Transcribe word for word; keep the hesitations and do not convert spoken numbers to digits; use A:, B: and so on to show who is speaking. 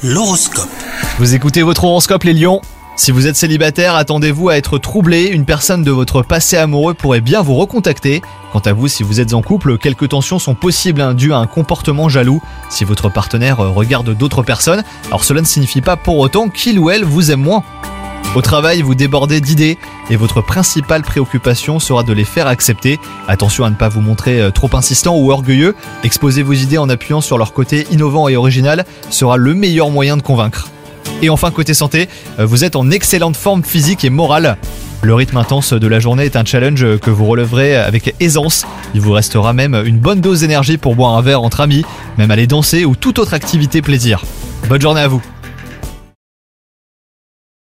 A: L'horoscope.
B: Vous écoutez votre horoscope les lions. Si vous êtes célibataire, attendez-vous à être troublé, une personne de votre passé amoureux pourrait bien vous recontacter. Quant à vous, si vous êtes en couple, quelques tensions sont possibles hein, dues à un comportement jaloux. Si votre partenaire regarde d'autres personnes, alors cela ne signifie pas pour autant qu'il ou elle vous aime moins. Au travail, vous débordez d'idées et votre principale préoccupation sera de les faire accepter. Attention à ne pas vous montrer trop insistant ou orgueilleux. Exposer vos idées en appuyant sur leur côté innovant et original sera le meilleur moyen de convaincre. Et enfin, côté santé, vous êtes en excellente forme physique et morale. Le rythme intense de la journée est un challenge que vous releverez avec aisance. Il vous restera même une bonne dose d'énergie pour boire un verre entre amis, même aller danser ou toute autre activité plaisir. Bonne journée à vous.